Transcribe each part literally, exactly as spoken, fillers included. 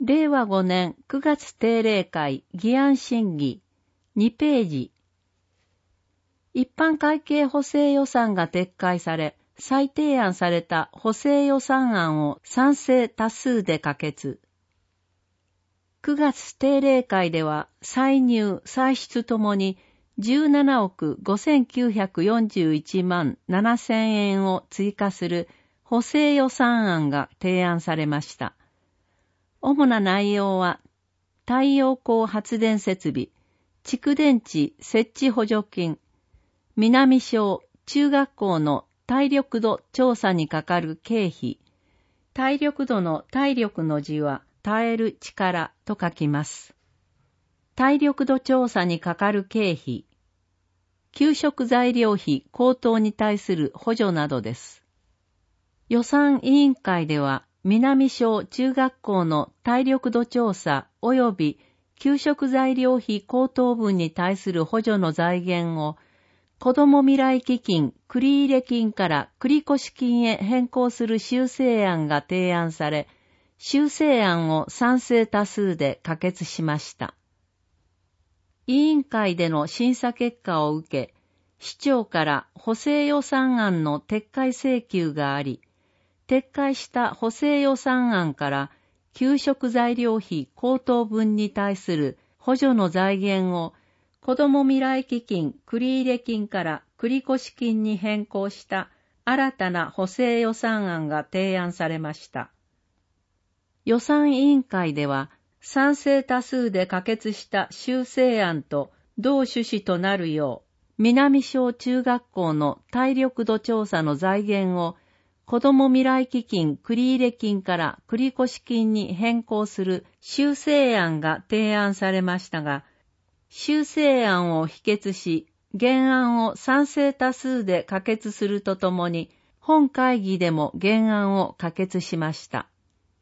れいわごねんくがつ定例会議案審議にページ。一般会計補正予算が撤回され、再提案された補正予算案を賛成多数で可決。くがつ定例会では歳入・歳出ともにじゅうななおくごせんきゅうひゃくよんじゅういちまんななせんえんを追加する補正予算案が提案されました。主な内容は、太陽光発電設備、蓄電池設置補助金、南小中学校の体力度調査にかかる経費、体力度の体力の字は耐える力と書きます。体力度調査にかかる経費、給食材料費高騰に対する補助などです。予算委員会では、南小中学校の体力度調査及び給食材料費高騰分に対する補助の財源を、子ども未来基金繰入金から繰越金へ変更する修正案が提案され、修正案を賛成多数で可決しました。委員会での審査結果を受け、市長から補正予算案の撤回請求があり、撤回した補正予算案から給食材料費高騰分に対する補助の財源を子ども未来基金繰入金から繰越金に変更した新たな補正予算案が提案されました。予算委員会では賛成多数で可決した修正案と同趣旨となるよう、南小中学校の体力度調査の財源を子ども未来基金繰入金から繰越金に変更する修正案が提案されましたが、修正案を否決し、原案を賛成多数で可決するとともに、本会議でも原案を可決しました。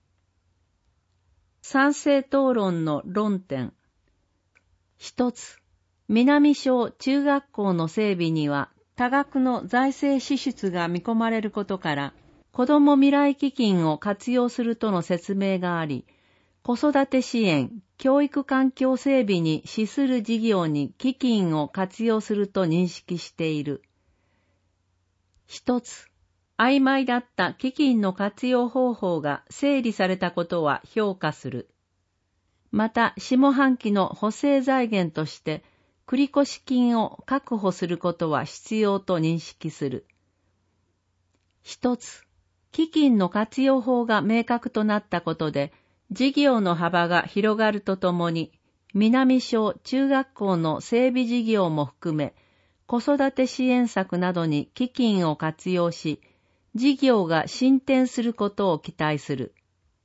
賛成討論の論点。一つ、南小中学校の整備には、多額の財政支出が見込まれることから、子ども未来基金を活用するとの説明があり、子育て支援、教育環境整備に資する事業に基金を活用すると認識している。一つ、曖昧だった基金の活用方法が整理されたことは評価する。また、下半期の補正財源として、繰越金を確保することは必要と認識する。一つ、基金の活用法が明確となったことで、事業の幅が広がるとともに、南小中学校の整備事業も含め、子育て支援策などに基金を活用し、事業が進展することを期待する。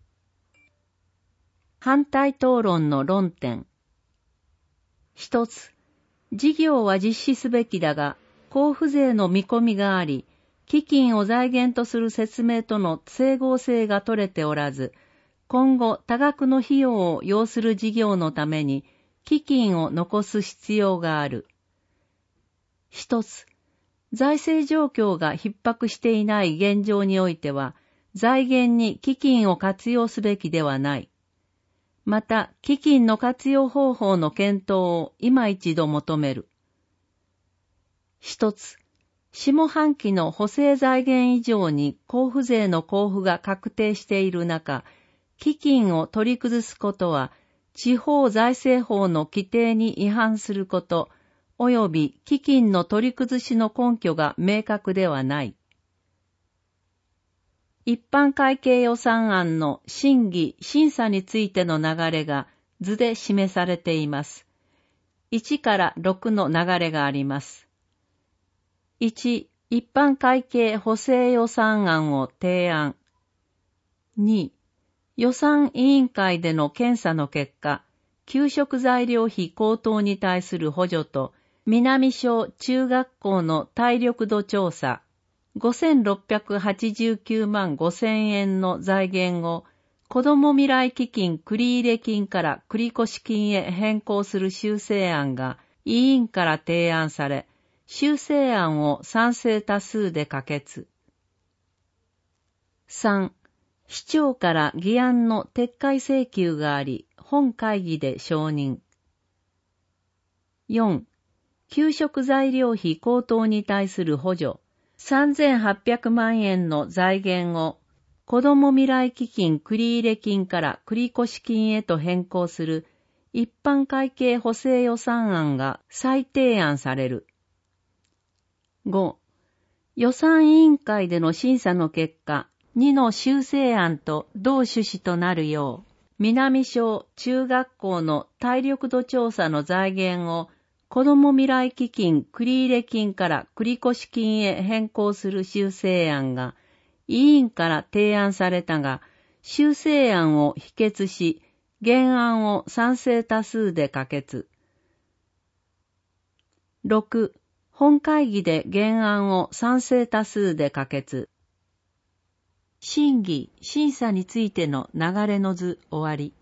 反対討論の論点。一つ、事業は実施すべきだが、交付税の見込みがあり、基金を財源とする説明との整合性が取れておらず、今後多額の費用を要する事業のために、基金を残す必要がある。一つ、財政状況が逼迫していない現状においては、財源に基金を活用すべきではない。また、基金の活用方法の検討を今一度求める。一つ、下半期の補正財源以上に交付税の交付が確定している中、基金を取り崩すことは、地方財政法の規定に違反すること、及び基金の取り崩しの根拠が明確ではない。一般会計予算案の審議・審査についての流れが図で示されています。いちからろくの流れがあります。いち、一般会計補正予算案を提案。に、予算委員会での検査の結果、給食材料費高騰に対する補助と、南小中学校の体力度調査、ごせんろっぴゃくはちじゅうきゅうまんごせんえんの財源を、子ども未来基金繰入金から繰越金へ変更する修正案が委員から提案され、修正案を賛成多数で可決。さん、 市長から議案の撤回請求があり、本会議で承認。よん. 給食材料費高騰に対する補助、さんぜんはっぴゃくまんえんの財源を、子ども未来基金繰入金から繰越金へと変更する一般会計補正予算案が再提案される。ご. 予算委員会での審査の結果、にの修正案と同趣旨となるよう、南小中学校の体力度調査の財源を子ども未来基金繰入金から繰越金へ変更する修正案が委員から提案されたが、修正案を否決し、原案を賛成多数で可決。ろく. 本会議で原案を賛成多数で可決。審議・審査についての流れの図終わり。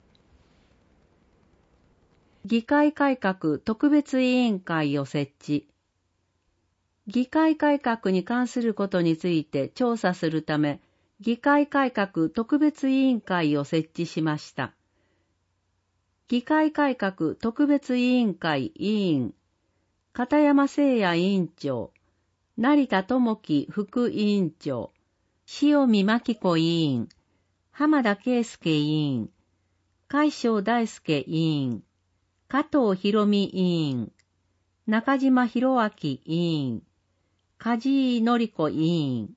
議会改革特別委員会を設置。議会改革に関することについて調査するため、議会改革特別委員会を設置しました。議会改革特別委員会委員、片山誠也委員長、成田智樹副委員長、塩見真紀子委員、浜田圭介委員、海正大輔委員、加藤博美委員、中島博明委員、梶井典子委員。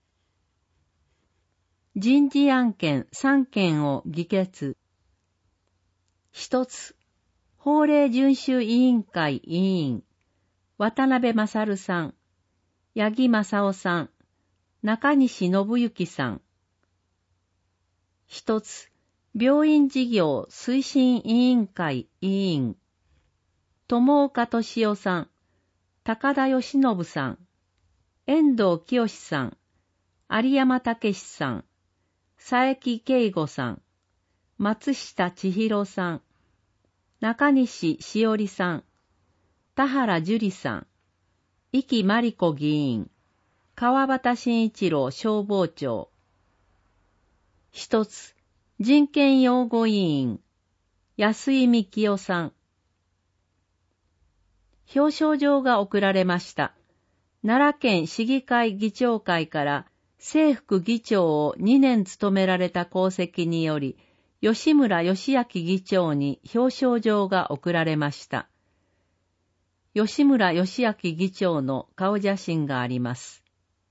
人事案件さんけんを議決。一つ、法令遵守委員会委員、渡辺勝さん、八木正夫さん、中西信之さん。一つ、病院事業推進委員会委員、友岡敏夫さん、高田義信さん、遠藤清さん、有山武さん、佐伯慶吾さん、松下千尋さん、中西しおりさん、田原樹里さん、壱岐真理子議員、川端慎一郎消防庁。一つ、人権擁護委員、安井幹夫さん。表彰状が贈られました。奈良県市議会議長会から正副議長をにねん務められた功績により、吉村義明議長に表彰状が贈られました。吉村義明議長の顔写真があります。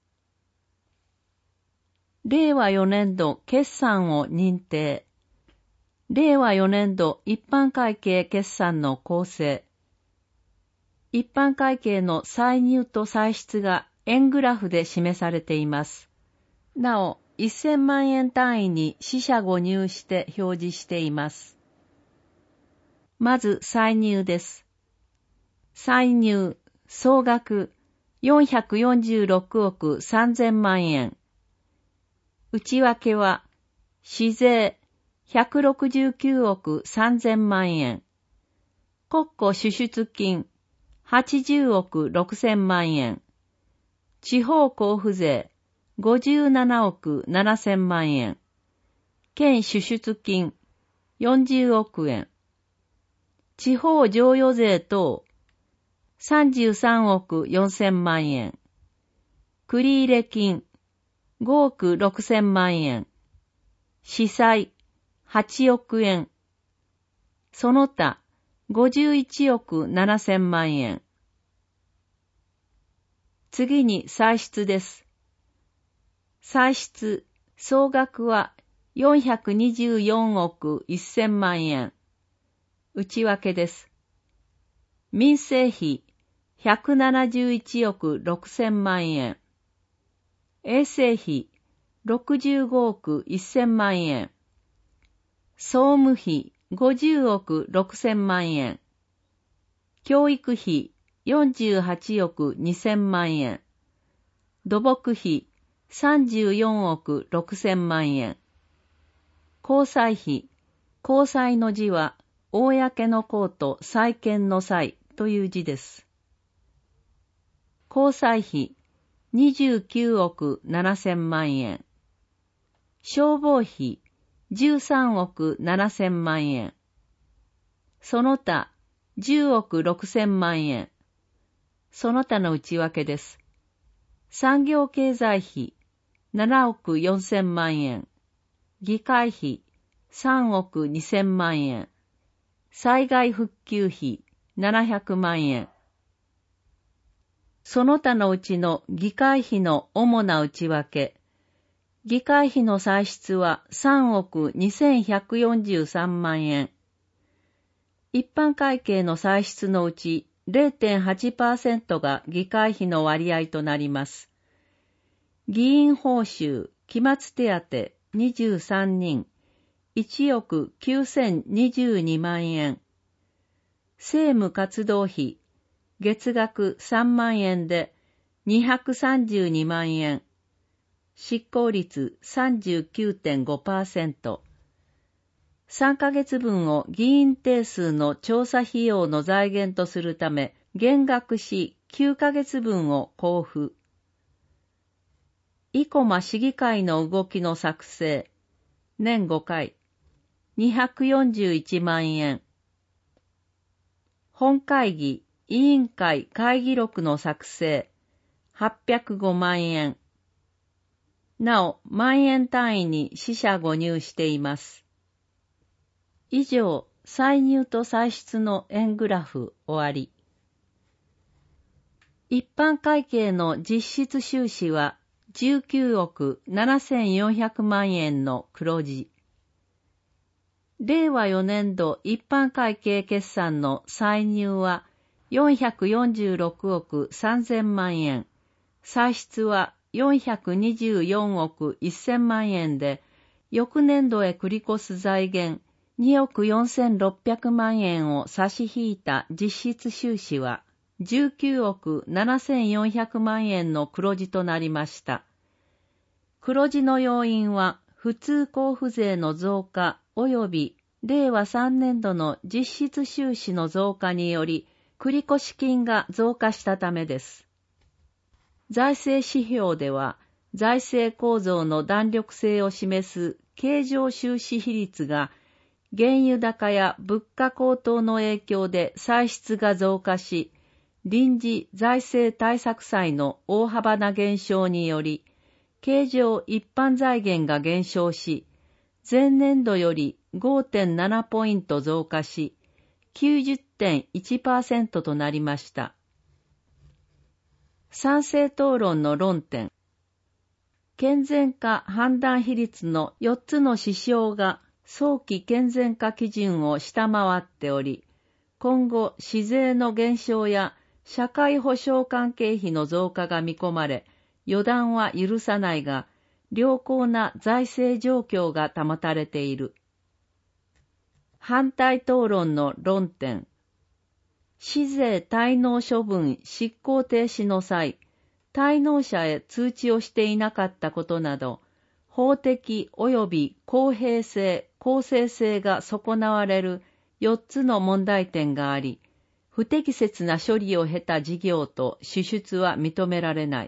れいわよねんど決算を認定。れいわよねんど一般会計決算の構成。一般会計の歳入と歳出が円グラフで示されています。なお、せんまんえん単位に四捨五入して表示しています。まず歳入です。歳入、総額よんひゃくよんじゅうろくおくさんぜんまんえん。内訳は、市税ひゃくろくじゅうきゅうおくさんぜんまんえん。国庫支出金はちじゅうおくろくせんまんえん。地方交付税ごじゅうななおくななせんまんえん。県支出金よんじゅうおくえん。地方譲与税等さんじゅうさんおくよんせんまんえん。繰入金ごおくろくせんまんえん。司債はちおくえん。その他ごじゅういちおくななせんまんえん。次に歳出です。歳出、総額はよんひゃくにじゅうよんおくせんまんえん。内訳です。民生費ひゃくななじゅういちおくろくせんまんえん。衛生費ろくじゅうごおくせんまんえん。総務費ごじゅうおくろくせんまんえん。教育費よんじゅうはちおくにせんまんえん。土木費さんじゅうよんおくろくせんまんえん。交際費、交際の字は、公の公と債権の債という字です。交際費にじゅうきゅうおくななせんまんえん。 消防費じゅうさんおくななせんまんえん。その他じゅうおくろくせんまんえん。その他の内訳です。産業経済費ななおくよんせんまんえん。議会費さんおくにせんまんえん。災害復旧費ななひゃくまんえん。その他のうちの議会費の主な内訳。議会費の歳出はさんおくにせんひゃくよんじゅうさんまんえん。一般会計の歳出のうち れいてんはちパーセント が議会費の割合となります。議員報酬、期末手当にじゅうさんにん、いちおくきゅうせんにじゅうにまんえん。政務活動費、月額さんまんえんでにひゃくさんじゅうにまんえん。執行率 さんじゅうきゅうてんごパーセント。さんかげつぶんを議員定数の調査費用の財源とするため、減額しきゅうかげつぶんを交付。生駒市議会の動きの作成。年ごかい。にひゃくよんじゅういちまんえん。本会議、委員会会議録の作成。はっぴゃくごまんえん。なお、万円単位に四捨五入しています。以上、歳入と歳出の円グラフ終わり。一般会計の実質収支はじゅうきゅうおくななせんよんひゃくまんえんの黒字。れいわよねんど一般会計決算の歳入はよんひゃくよんじゅうろくおくさんぜんまんえん、歳出はよんひゃくにじゅうよんおくせんまんえんで、翌年度へ繰り越す財源におくよんせんろっぴゃくまんえんを差し引いた実質収支はじゅうきゅうおくななせんよんひゃくまんえんの黒字となりました。黒字の要因は普通交付税の増加及びれいわさんねんどの実質収支の増加により繰越金が増加したためです。財政指標では財政構造の弾力性を示す経常収支比率が原油高や物価高騰の影響で歳出が増加し、臨時財政対策債の大幅な減少により、経常一般財源が減少し、前年度より ごてんなな ポイント増加し、きゅうじゅってんいちパーセント となりました。賛成討論の論点。健全化判断比率のよっつの指標が早期健全化基準を下回っており、今後市税の減少や社会保障関係費の増加が見込まれ、予断は許さないが、良好な財政状況が保たれている。反対討論の論点。市税滞納処分執行停止の際、滞納者へ通知をしていなかったことなど、法的及び公平性、公正性が損なわれるよっつの問題点があり、不適切な処理を経た事業と支出は認められない。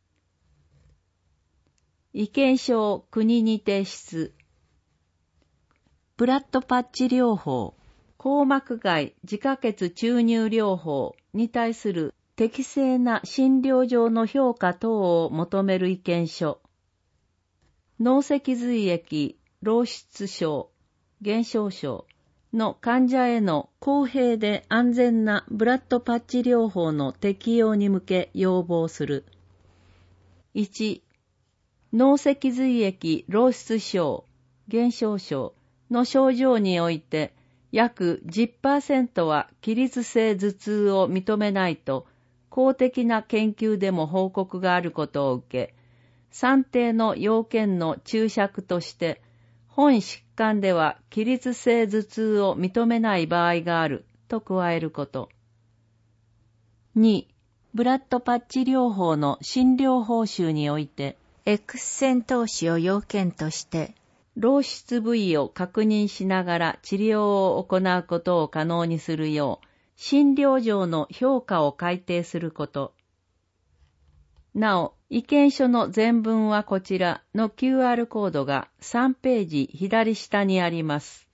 意見書を国に提出。ブラッドパッチ療法、硬膜外自可血注入療法に対する適正な診療上の評価等を求める意見書。脳脊髄液漏出症、減少症の患者への公平で安全なブラッドパッチ療法の適用に向け要望する。いち、脳脊髄液漏出症、減少症の症状において約 じゅっパーセント は起立性頭痛を認めないと公的な研究でも報告があることを受け、算定の要件の注釈として本疾患では起立性頭痛を認めない場合があると加えること。に、ブラッドパッチ療法の診療報酬において X 線投資を要件として漏出部位を確認しながら治療を行うことを可能にするよう診療上の評価を改定すること。 なお、意見書の全文はこちらの キューアール コードがさんページ左下にあります。